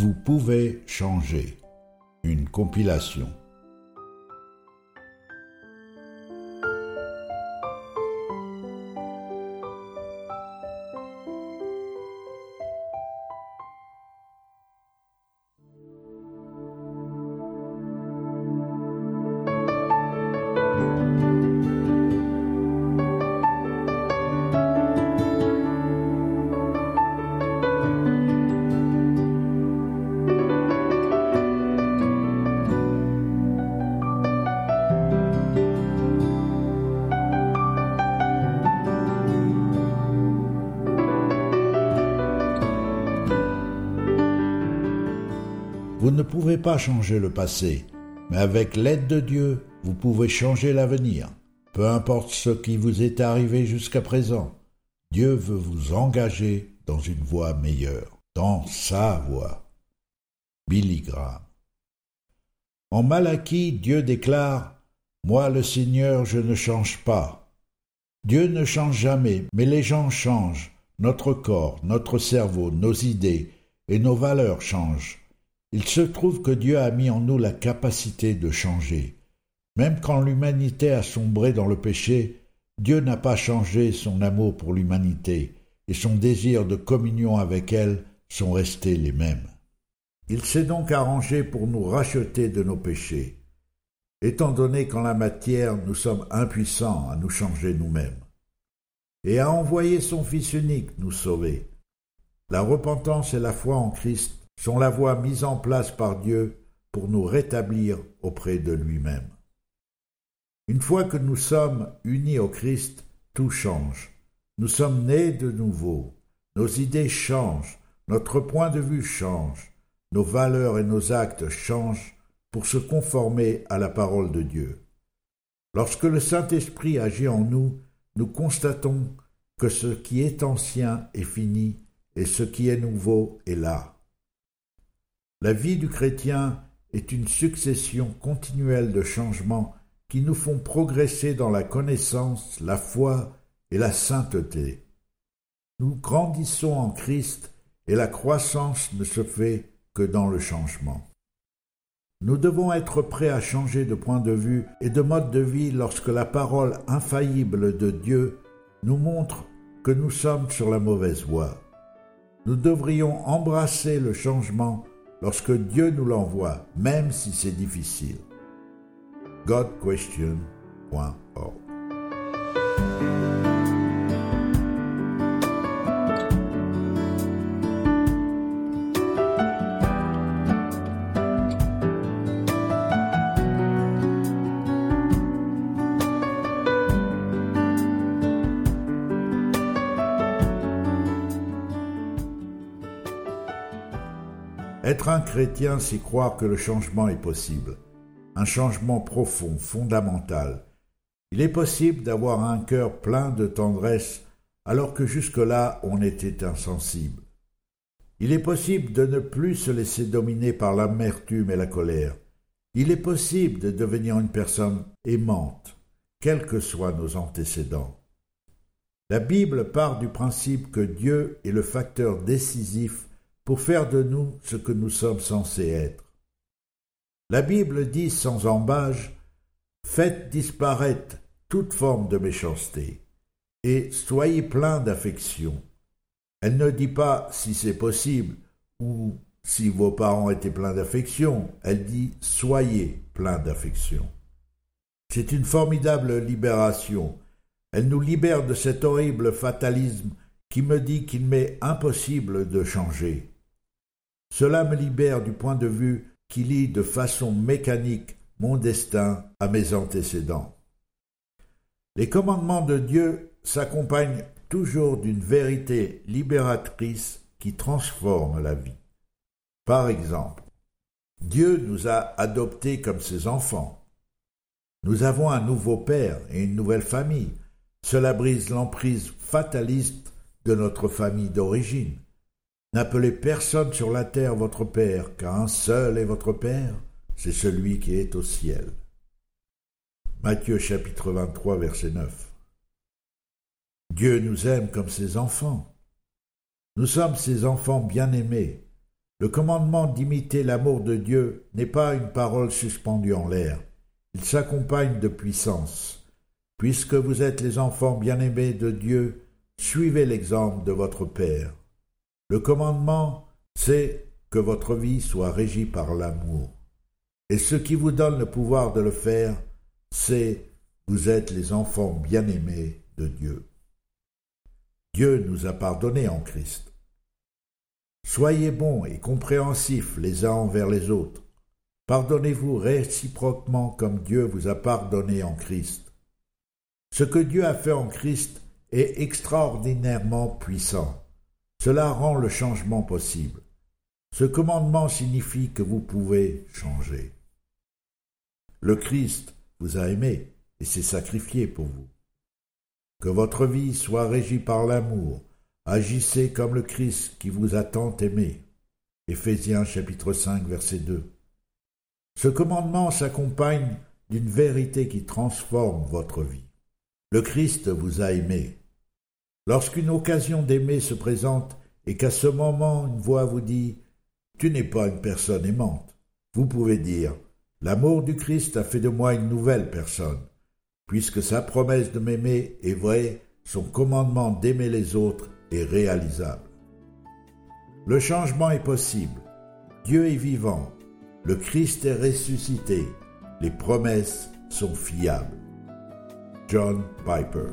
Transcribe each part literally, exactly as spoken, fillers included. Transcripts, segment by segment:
Vous pouvez changer. Une compilation. Vous ne pouvez pas changer le passé, mais avec l'aide de Dieu, vous pouvez changer l'avenir. Peu importe ce qui vous est arrivé jusqu'à présent, Dieu veut vous engager dans une voie meilleure, dans sa voie. Billy Graham. En Malachie, Dieu déclare « Moi, le Seigneur, je ne change pas ». Dieu ne change jamais, mais les gens changent. Notre corps, notre cerveau, nos idées et nos valeurs changent. Il se trouve que Dieu a mis en nous la capacité de changer. Même quand l'humanité a sombré dans le péché, Dieu n'a pas changé son amour pour l'humanité et son désir de communion avec elle sont restés les mêmes. Il s'est donc arrangé pour nous racheter de nos péchés, étant donné qu'en la matière nous sommes impuissants à nous changer nous-mêmes, et a envoyé son Fils unique nous sauver. La repentance et la foi en Christ sont la voie mise en place par Dieu pour nous rétablir auprès de lui-même. Une fois que nous sommes unis au Christ, tout change. Nous sommes nés de nouveau. Nos idées changent, notre point de vue change, nos valeurs et nos actes changent pour se conformer à la parole de Dieu. Lorsque le Saint-Esprit agit en nous, nous constatons que ce qui est ancien est fini et ce qui est nouveau est là. La vie du chrétien est une succession continuelle de changements qui nous font progresser dans la connaissance, la foi et la sainteté. Nous grandissons en Christ et la croissance ne se fait que dans le changement. Nous devons être prêts à changer de point de vue et de mode de vie lorsque la parole infaillible de Dieu nous montre que nous sommes sur la mauvaise voie. Nous devrions embrasser le changement lorsque Dieu nous l'envoie, même si c'est difficile. god question point org Être un chrétien, c'est croire que le changement est possible. Un changement profond, fondamental. Il est possible d'avoir un cœur plein de tendresse alors que jusque-là on était insensible. Il est possible de ne plus se laisser dominer par l'amertume et la colère. Il est possible de devenir une personne aimante, quels que soient nos antécédents. La Bible part du principe que Dieu est le facteur décisif pour faire de nous ce que nous sommes censés être. La Bible dit sans ambages « Faites disparaître toute forme de méchanceté et soyez pleins d'affection ». Elle ne dit pas si c'est possible ou si vos parents étaient pleins d'affection, elle dit « Soyez pleins d'affection ». C'est une formidable libération. Elle nous libère de cet horrible fatalisme qui me dit qu'il m'est impossible de changer. Cela me libère du point de vue qui lie de façon mécanique mon destin à mes antécédents. Les commandements de Dieu s'accompagnent toujours d'une vérité libératrice qui transforme la vie. Par exemple, Dieu nous a adoptés comme ses enfants. Nous avons un nouveau père et une nouvelle famille. Cela brise l'emprise fataliste de notre famille d'origine. N'appelez personne sur la terre votre père, car un seul est votre père, c'est celui qui est au ciel. Matthieu chapitre vingt-trois, verset neuf. Dieu nous aime comme ses enfants. Nous sommes ses enfants bien-aimés. Le commandement d'imiter l'amour de Dieu n'est pas une parole suspendue en l'air. Il s'accompagne de puissance. Puisque vous êtes les enfants bien-aimés de Dieu, suivez l'exemple de votre Père. Le commandement, c'est que votre vie soit régie par l'amour. Et ce qui vous donne le pouvoir de le faire, c'est vous êtes les enfants bien-aimés de Dieu. Dieu nous a pardonnés en Christ. Soyez bons et compréhensifs les uns envers les autres. Pardonnez-vous réciproquement comme Dieu vous a pardonné en Christ. Ce que Dieu a fait en Christ est extraordinairement puissant. Cela rend le changement possible. Ce commandement signifie que vous pouvez changer. Le Christ vous a aimé et s'est sacrifié pour vous. Que votre vie soit régie par l'amour. Agissez comme le Christ qui vous a tant aimé. Éphésiens chapitre cinq, verset deux. Ce commandement s'accompagne d'une vérité qui transforme votre vie. Le Christ vous a aimé. Lorsqu'une occasion d'aimer se présente et qu'à ce moment une voix vous dit « Tu n'es pas une personne aimante », vous pouvez dire « L'amour du Christ a fait de moi une nouvelle personne. Puisque sa promesse de m'aimer est vraie, son commandement d'aimer les autres est réalisable. » Le changement est possible. Dieu est vivant. Le Christ est ressuscité. Les promesses sont fiables. John Piper.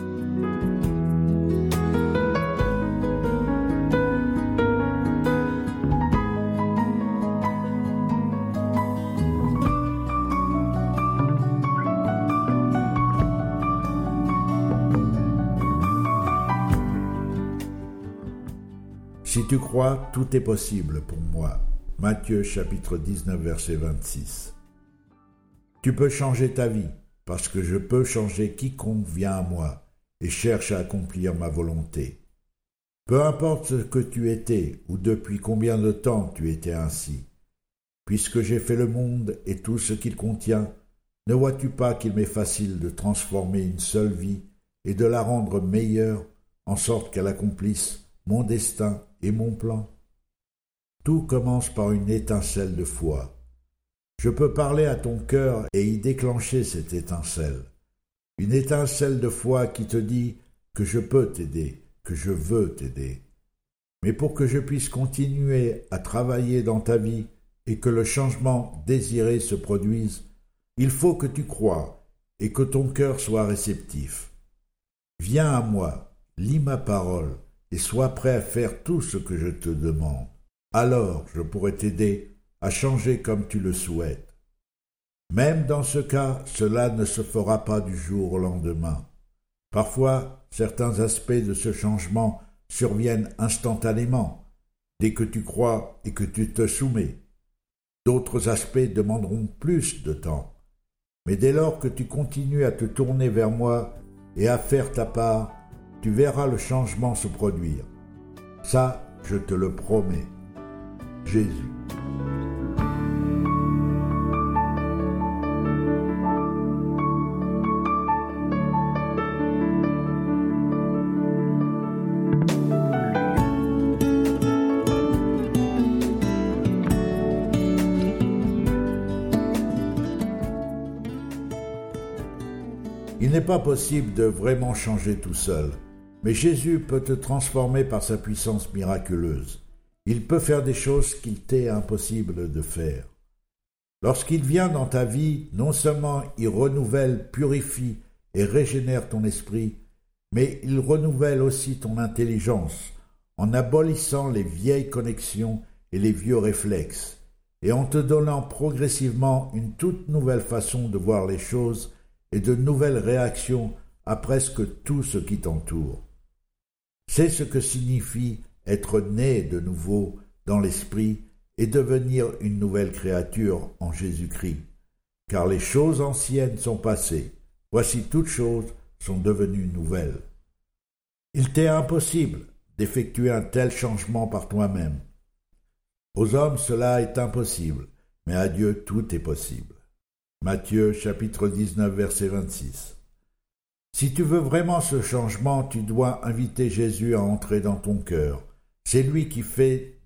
Si tu crois, tout est possible pour moi. Matthieu chapitre dix-neuf, verset vingt-six. Tu peux changer ta vie, parce que je peux changer quiconque vient à moi et cherche à accomplir ma volonté. Peu importe ce que tu étais ou depuis combien de temps tu étais ainsi. Puisque j'ai fait le monde et tout ce qu'il contient, ne vois-tu pas qu'il m'est facile de transformer une seule vie et de la rendre meilleure, en sorte qu'elle accomplisse mon destin et mon plan? Tout commence par une étincelle de foi. Je peux parler à ton cœur et y déclencher cette étincelle. Une étincelle de foi qui te dit que je peux t'aider, que je veux t'aider. Mais pour que je puisse continuer à travailler dans ta vie et que le changement désiré se produise, il faut que tu crois et que ton cœur soit réceptif. Viens à moi, lis ma parole, et sois prêt à faire tout ce que je te demande. Alors je pourrai t'aider à changer comme tu le souhaites. Même dans ce cas, cela ne se fera pas du jour au lendemain. Parfois, certains aspects de ce changement surviennent instantanément, dès que tu crois et que tu te soumets. D'autres aspects demanderont plus de temps. Mais dès lors que tu continues à te tourner vers moi et à faire ta part, tu verras le changement se produire. Ça, je te le promets. Jésus. Il n'est pas possible de vraiment changer tout seul, mais Jésus peut te transformer par sa puissance miraculeuse. Il peut faire des choses qu'il t'est impossible de faire. Lorsqu'il vient dans ta vie, non seulement il renouvelle, purifie et régénère ton esprit, mais il renouvelle aussi ton intelligence en abolissant les vieilles connexions et les vieux réflexes, et en te donnant progressivement une toute nouvelle façon de voir les choses et de nouvelles réactions à presque tout ce qui t'entoure. C'est ce que signifie être né de nouveau dans l'esprit et devenir une nouvelle créature en Jésus-Christ. Car les choses anciennes sont passées, voici toutes choses sont devenues nouvelles. Il t'est impossible d'effectuer un tel changement par toi-même. Aux hommes cela est impossible, mais à Dieu tout est possible. Matthieu chapitre dix-neuf verset vingt-six. Si tu veux vraiment ce changement, tu dois inviter Jésus à entrer dans ton cœur. C'est lui qui fait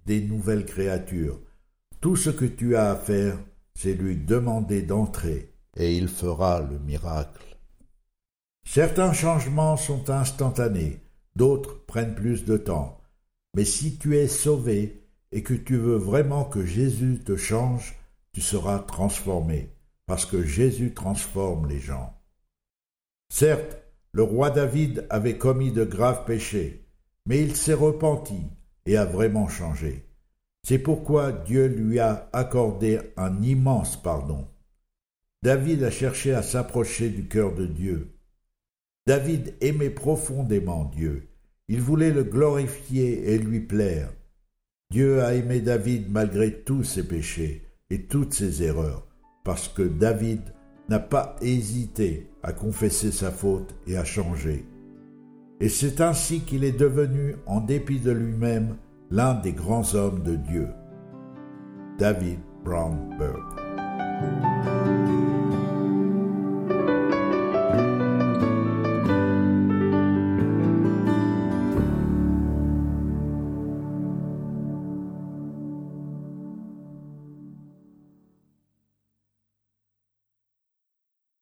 des nouvelles créatures. Tout ce que tu as à faire, c'est lui demander d'entrer, et il fera le miracle. Certains changements sont instantanés, d'autres prennent plus de temps. Mais si tu es sauvé et que tu veux vraiment que Jésus te change, tu seras transformé, parce que Jésus transforme les gens. Certes, le roi David avait commis de graves péchés, mais il s'est repenti et a vraiment changé. C'est pourquoi Dieu lui a accordé un immense pardon. David a cherché à s'approcher du cœur de Dieu. David aimait profondément Dieu. Il voulait le glorifier et lui plaire. Dieu a aimé David malgré tous ses péchés et toutes ses erreurs, parce que David n'a pas hésité à confesser sa faute et à changer. Et c'est ainsi qu'il est devenu, en dépit de lui-même, l'un des grands hommes de Dieu. David Brown Burke.